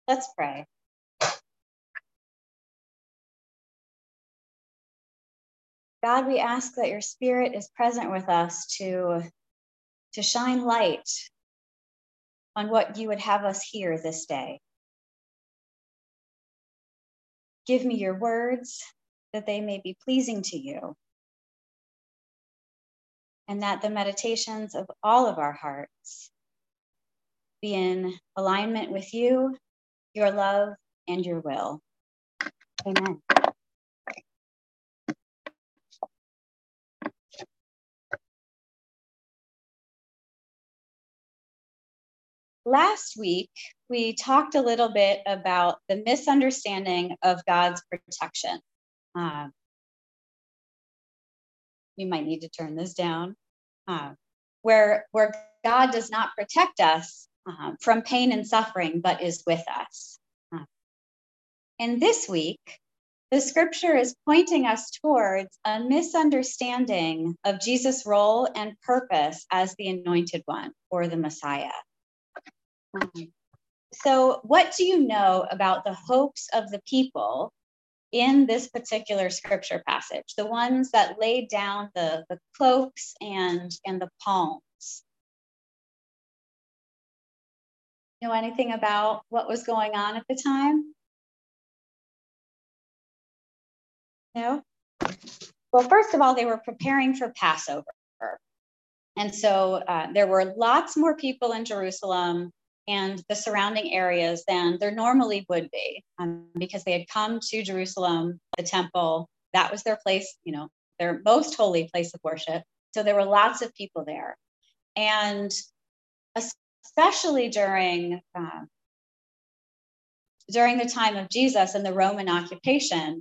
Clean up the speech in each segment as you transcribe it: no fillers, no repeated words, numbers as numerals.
Let's pray. God, we ask that your Spirit is present with us to shine light on what you would have us hear this day. Give me your words that they may be pleasing to you, and that the meditations of all of our hearts be in alignment with you, your love, and your will. Amen. Last week, we talked a little bit about the misunderstanding of God's protection. You might need to turn this down. Where God does not protect us from pain and suffering, but is with us. And this week, the scripture is pointing us towards a misunderstanding of Jesus' role and purpose as the anointed one, or the Messiah. So what do you know about the hopes of the people in this particular scripture passage, the ones that laid down the cloaks and the palms? Know anything about what was going on at the time? No? Well, first of all, they were preparing for Passover. And so there were lots more people in Jerusalem and the surrounding areas than there normally would be, because they had come to Jerusalem, the temple. That was their place, their most holy place of worship. So there were lots of people there. And especially during the time of Jesus and the Roman occupation,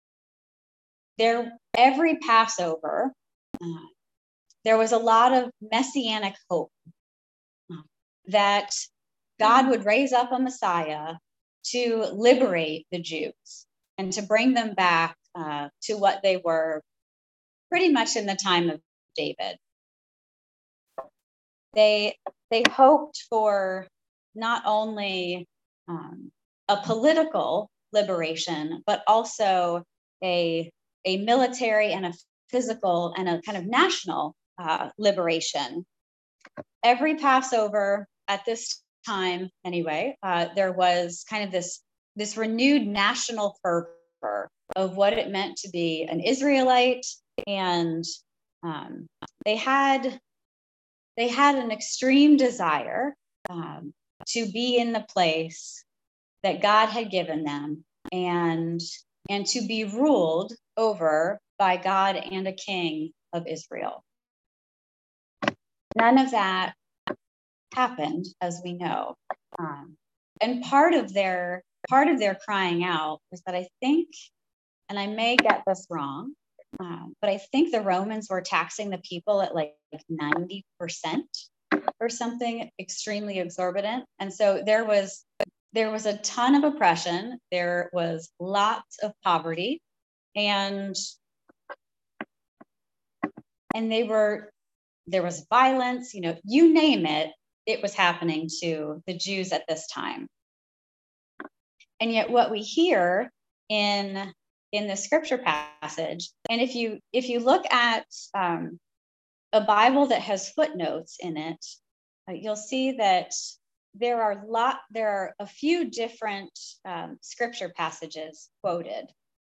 every Passover, there was a lot of messianic hope that God would raise up a Messiah to liberate the Jews and to bring them back to what they were pretty much in the time of David. They hoped for not only a political liberation, but also a military and a physical and a kind of national liberation. Every Passover at this time, anyway, there was kind of this renewed national fervor of what it meant to be an Israelite, and they had an extreme desire to be in the place that God had given them, and to be ruled over by God and a king of Israel. None of that happened, as we know. And part of their crying out was that I think, and I may get this wrong, but I think the Romans were taxing the people at like 90% or something extremely exorbitant. And so there was a ton of oppression. There was lots of poverty, and there was violence, you name it, it was happening to the Jews at this time. And yet what we hear in the scripture passage, and if you look at a Bible that has footnotes in it, you'll see that there are a few different scripture passages quoted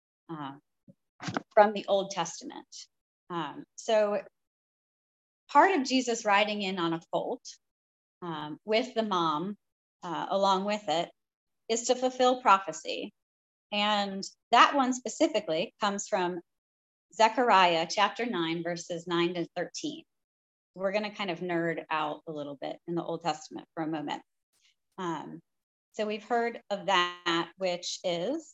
from the Old Testament. So part of Jesus riding in on a colt with the mom along with it is to fulfill prophecy. And that one specifically comes from Zechariah chapter 9, verses 9 to 13. We're going to kind of nerd out a little bit in the Old Testament for a moment. So we've heard of that, which is,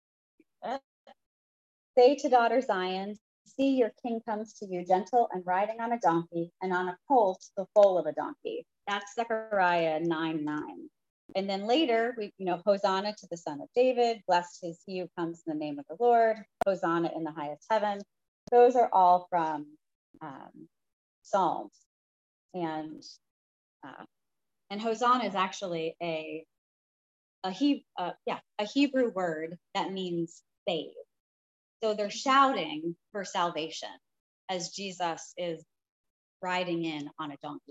say to daughter Zion, see, your king comes to you, gentle and riding on a donkey, and on a colt, the foal of a donkey. That's Zechariah 9:9. And then later, Hosanna to the Son of David, blessed is he who comes in the name of the Lord, Hosanna in the highest heaven. Those are all from Psalms. And Hosanna is actually a a Hebrew word that means save. So they're shouting for salvation as Jesus is riding in on a donkey.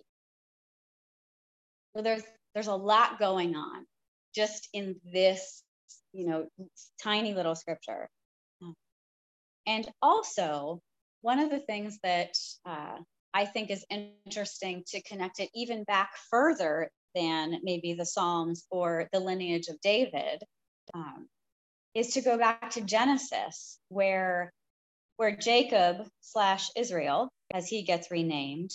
So there's a lot going on just in this, tiny little scripture. And also, one of the things that I think is interesting to connect it even back further than maybe the Psalms or the lineage of David is to go back to Genesis, where Jacob / Israel, as he gets renamed,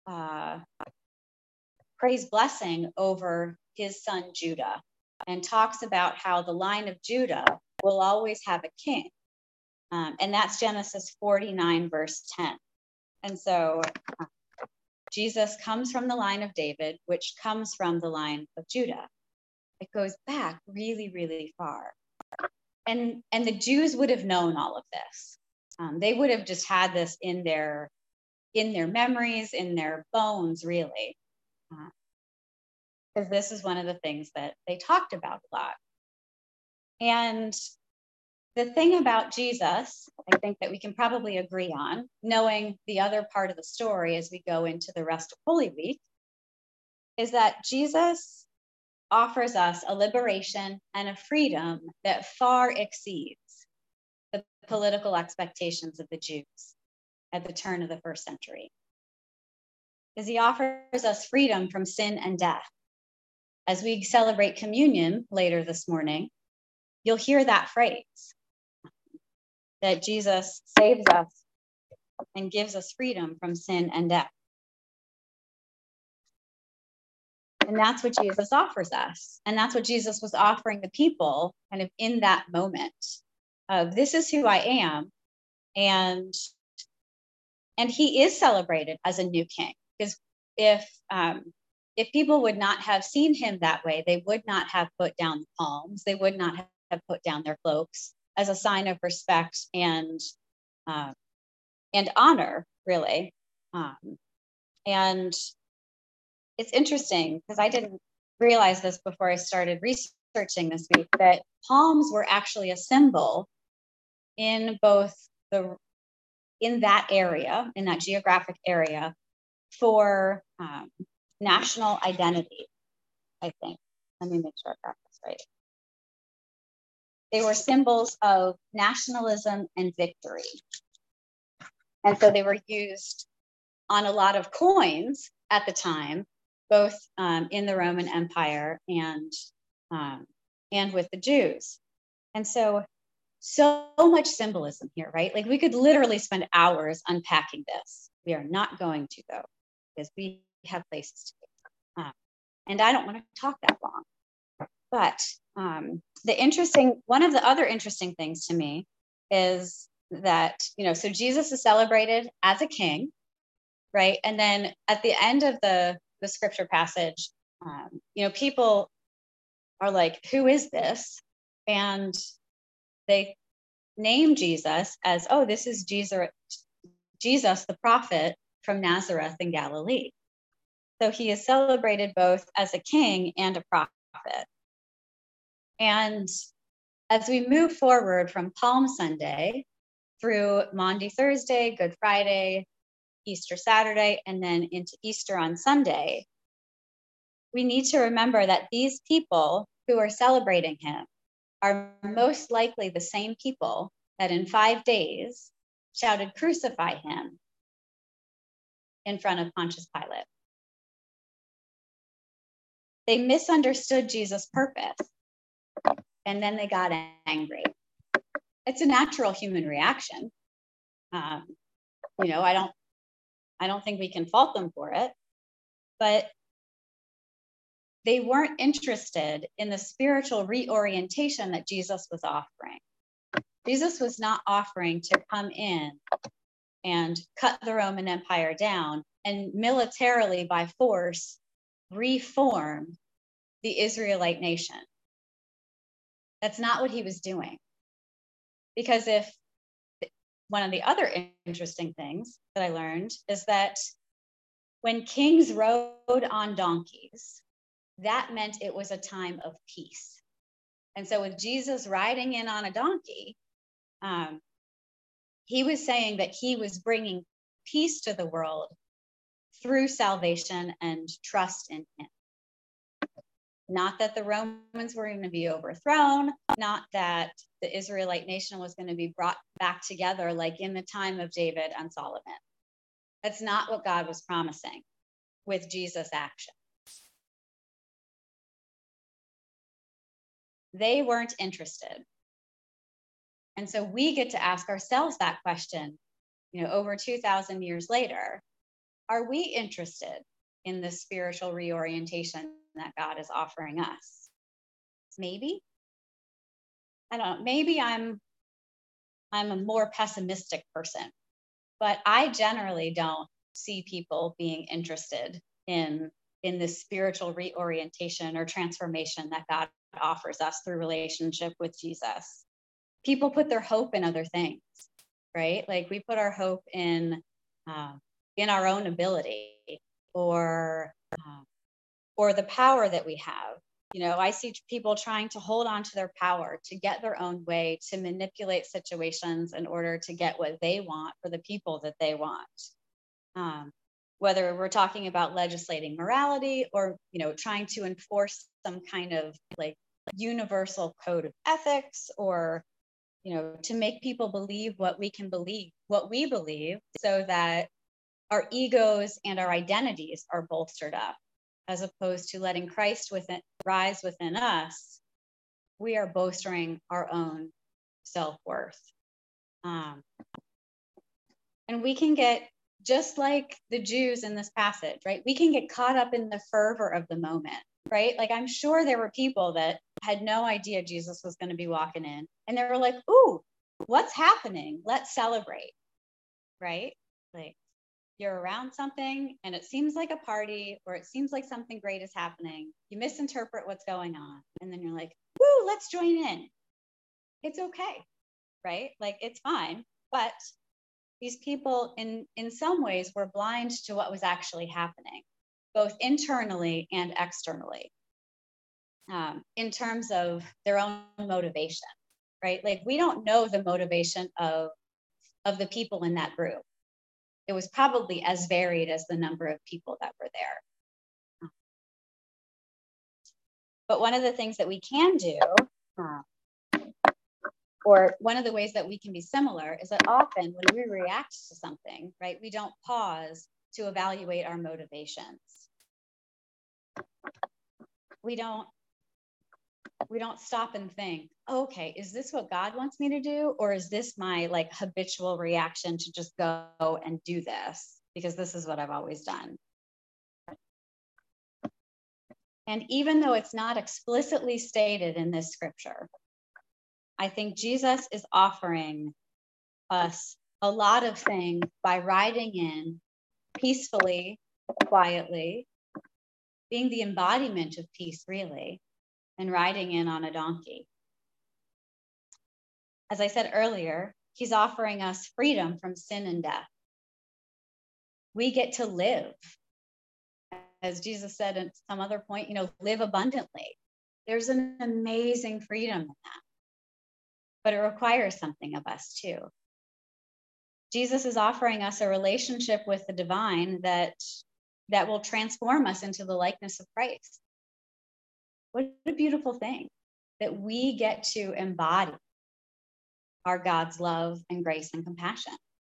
prays blessing over his son Judah and talks about how the line of Judah will always have a king. And that's Genesis 49, verse 10. And so Jesus comes from the line of David, which comes from the line of Judah. It goes back really, really far. And the Jews would have known all of this. They would have just had this in their memories, in their bones, really. Because this is one of the things that they talked about a lot. And the thing about Jesus, I think that we can probably agree on, knowing the other part of the story as we go into the rest of Holy Week, is that Jesus offers us a liberation and a freedom that far exceeds the political expectations of the Jews at the turn of the first century. Because he offers us freedom from sin and death. As we celebrate communion later this morning, you'll hear that phrase, that Jesus saves us and gives us freedom from sin and death. And that's what Jesus offers us. And that's what Jesus was offering the people kind of in that moment of, this is who I am. And he is celebrated as a new king. Because if people would not have seen him that way, they would not have put down the palms. They would not have put down their cloaks as a sign of respect and honor, really. And it's interesting because I didn't realize this before I started researching this week, that palms were actually a symbol in that area, in that geographic area, for national identity, I think. Let me make sure I got this right. They were symbols of nationalism and victory. And so they were used on a lot of coins at the time, both in the Roman Empire and with the Jews. And so much symbolism here, right? Like, we could literally spend hours unpacking this. We are not going to, though, because we have places to go. And I don't want to talk that long. But one of the other interesting things to me is that, so Jesus is celebrated as a king, right? And then at the end of the scripture passage, people are like, who is this? And they name Jesus as, oh, this is Jesus, the prophet from Nazareth in Galilee. So he is celebrated both as a king and a prophet. And as we move forward from Palm Sunday through Maundy Thursday, Good Friday, Easter Saturday, and then into Easter on Sunday, we need to remember that these people who are celebrating him are most likely the same people that in 5 days shouted, "Crucify him," in front of Pontius Pilate. They misunderstood Jesus' purpose, and then they got angry. It's a natural human reaction. I don't think we can fault them for it, but they weren't interested in the spiritual reorientation that Jesus was offering. Jesus was not offering to come in and cut the Roman Empire down and militarily, by force, reform the Israelite nation. That's not what he was doing. Because one of the other interesting things that I learned is that when kings rode on donkeys, that meant it was a time of peace. And so with Jesus riding in on a donkey, he was saying that he was bringing peace to the world through salvation and trust in him. Not that the Romans were going to be overthrown, not that the Israelite nation was going to be brought back together like in the time of David and Solomon. That's not what God was promising with Jesus' action. They weren't interested. And so we get to ask ourselves that question, over 2,000 years later. Are we interested in the spiritual reorientation that God is offering us? Maybe. I don't know. Maybe I'm a more pessimistic person, but I generally don't see people being interested in this spiritual reorientation or transformation that God offers us through relationship with Jesus. People put their hope in other things, right? Like we put our hope in our own ability or the power that we have. I see people trying to hold on to their power, to get their own way, to manipulate situations in order to get what they want for the people that they want. Whether we're talking about legislating morality or, trying to enforce some kind of like universal code of ethics or, to make people believe what we believe so that our egos and our identities are bolstered up, as opposed to letting Christ rise within us. We are bolstering our own self-worth. And we can get, just like the Jews in this passage, right? We can get caught up in the fervor of the moment, right? Like I'm sure there were people that had no idea Jesus was going to be walking in. And they were like, ooh, what's happening? Let's celebrate, right? Like you're around something and it seems like a party or it seems like something great is happening. You misinterpret what's going on. And then you're like, woo, let's join in. It's okay, right? Like it's fine. But these people in some ways were blind to what was actually happening, both internally and externally, in terms of their own motivation, right? Like we don't know the motivation of the people in that group. It was probably as varied as the number of people that were there. But one of the things that we can do, or one of the ways that we can be similar, is that often when we react to something, right, we don't pause to evaluate our motivations. We don't stop and think, okay, is this what God wants me to do? Or is this my like habitual reaction to just go and do this because this is what I've always done? And even though it's not explicitly stated in this scripture, I think Jesus is offering us a lot of things by riding in peacefully, quietly, being the embodiment of peace, really, and riding in on a donkey. As I said earlier, he's offering us freedom from sin and death. We get to live. As Jesus said at some other point, live abundantly. There's an amazing freedom in that. But it requires something of us too. Jesus is offering us a relationship with the divine that will transform us into the likeness of Christ. What a beautiful thing that we get to embody our God's love and grace and compassion.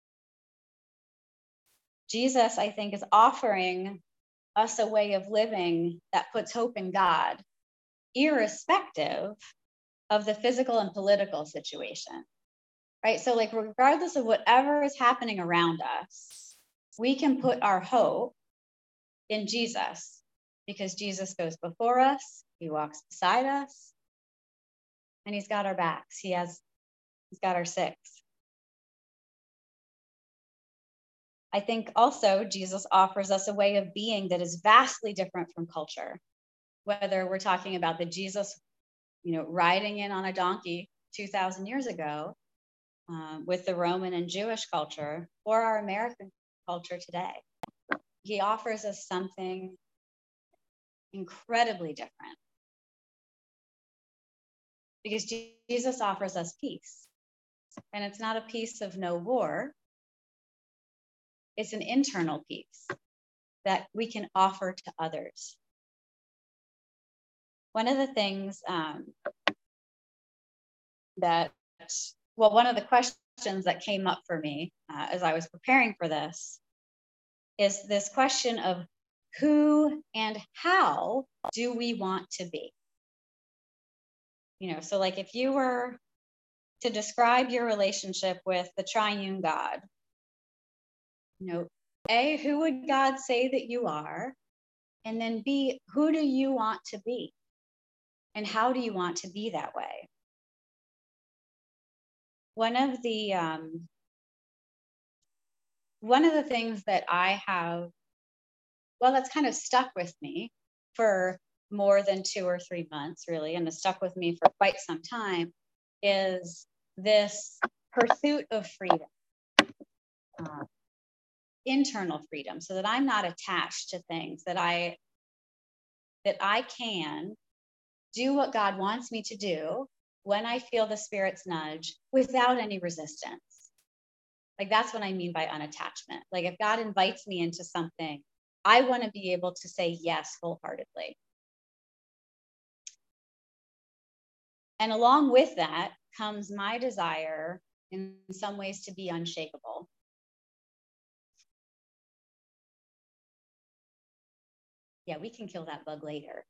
Jesus, I think, is offering us a way of living that puts hope in God, irrespective of the physical and political situation, right? So like, regardless of whatever is happening around us, we can put our hope in Jesus because Jesus goes before us, he walks beside us, and he's got our backs. He's got our six. I think also Jesus offers us a way of being that is vastly different from culture, whether we're talking about the Jesus, riding in on a donkey 2,000 years ago with the Roman and Jewish culture or our American culture today. He offers us something incredibly different. because Jesus offers us peace. And it's not a peace of no war. It's an internal peace that we can offer to others. One of the things one of the questions that came up for me as I was preparing for this is this question of who and how do we want to be? So like if you were to describe your relationship with the triune God, A, who would God say that you are? And then B, who do you want to be? And how do you want to be that way? One of the things that I have, that's kind of stuck with me for more than 2 or 3 months, really, and has stuck with me for quite some time, is this pursuit of freedom, internal freedom, so that I'm not attached to things, that I can do what God wants me to do when I feel the Spirit's nudge without any resistance. Like that's what I mean by unattachment. Like if God invites me into something, I want to be able to say yes wholeheartedly. And along with that comes my desire in some ways to be unshakable. Yeah, we can kill that bug later.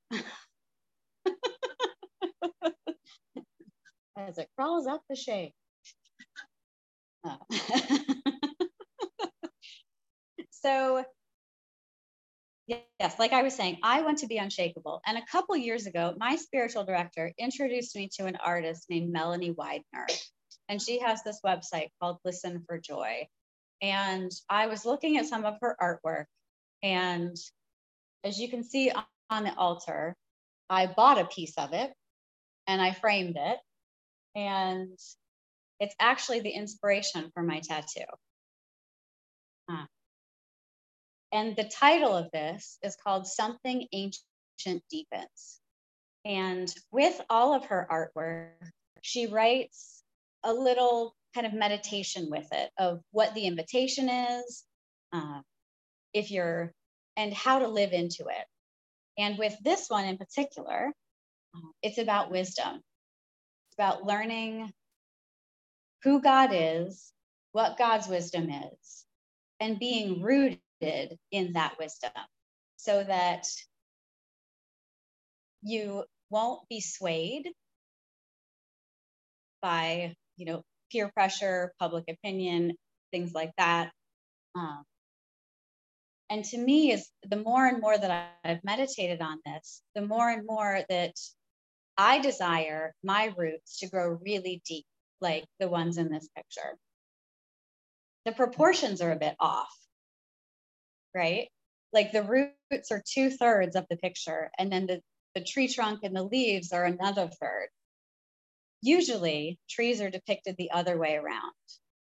As it crawls up the shade. Oh. So, yes, like I was saying, I want to be unshakable. And a couple years ago, my spiritual director introduced me to an artist named Melanie Widener. And she has this website called Listen for Joy. And I was looking at some of her artwork. And as you can see on the altar, I bought a piece of it and I framed it. And it's actually the inspiration for my tattoo. And the title of this is called Something Ancient Deepens. And with all of her artwork, she writes a little kind of meditation with it of what the invitation is, and how to live into it. And with this one in particular, it's about wisdom. It's about learning who God is, what God's wisdom is, and being rooted in that wisdom so that you won't be swayed by, peer pressure, public opinion, things like that. And to me, is the more and more that I've meditated on this, the more and more that I desire my roots to grow really deep, like the ones in this picture. The proportions are a bit off, right? Like the roots are 2/3 of the picture, and then the tree trunk and the leaves are another third. Usually, trees are depicted the other way around.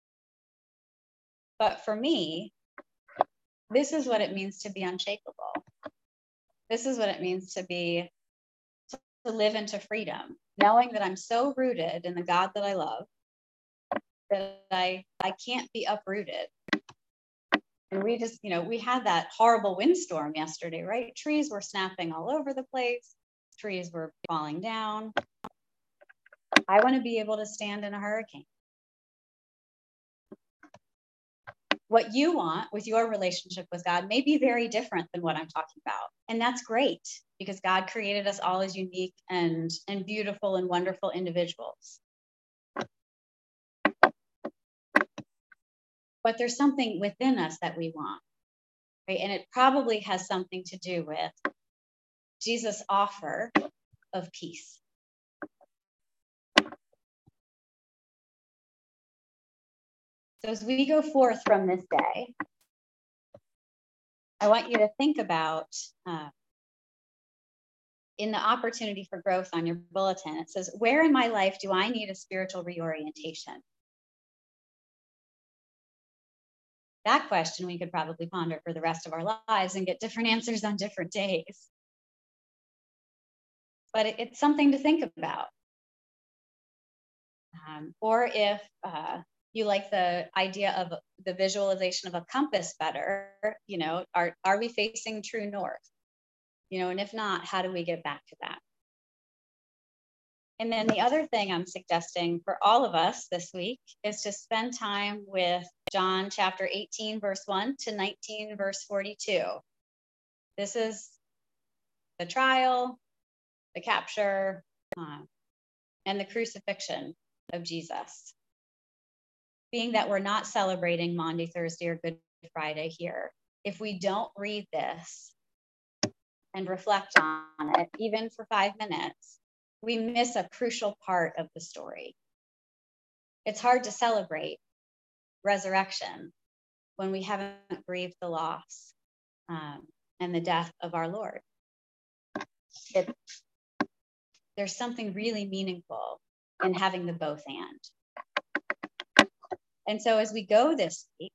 But for me, this is what it means to be unshakable. This is what it means to live into freedom, knowing that I'm so rooted in the God that I love that I can't be uprooted. And we just, we had that horrible windstorm yesterday, right? Trees were snapping all over the place. Trees were falling down. I want to be able to stand in a hurricane. What you want with your relationship with God may be very different than what I'm talking about. And that's great because God created us all as unique and beautiful and wonderful individuals. But there's something within us that we want, right? And it probably has something to do with Jesus' offer of peace. So as we go forth from this day, I want you to think about in the opportunity for growth on your bulletin, it says, where in my life do I need a spiritual reorientation? That question we could probably ponder for the rest of our lives and get different answers on different days. But it's something to think about. Or if you like the idea of the visualization of a compass better, are we facing true north? And if not, how do we get back to that? And then the other thing I'm suggesting for all of us this week is to spend time with John chapter 18, verse 1 to 19, verse 42. This is the trial, the capture, and the crucifixion of Jesus. Being that we're not celebrating Maundy, Thursday, or Good Friday here, if we don't read this and reflect on it, even for 5 minutes, we miss a crucial part of the story. It's hard to celebrate resurrection when we haven't grieved the loss and the death of our Lord. There's something really meaningful in having the both and. And so as we go this week,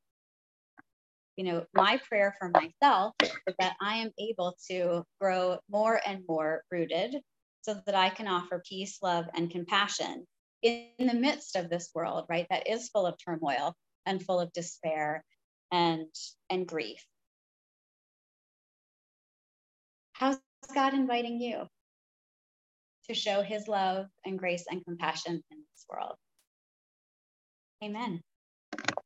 my prayer for myself is that I am able to grow more and more rooted so that I can offer peace, love, and compassion in the midst of this world, right? That is full of turmoil and full of despair and grief. How's God inviting you to show his love and grace and compassion in this world? Amen.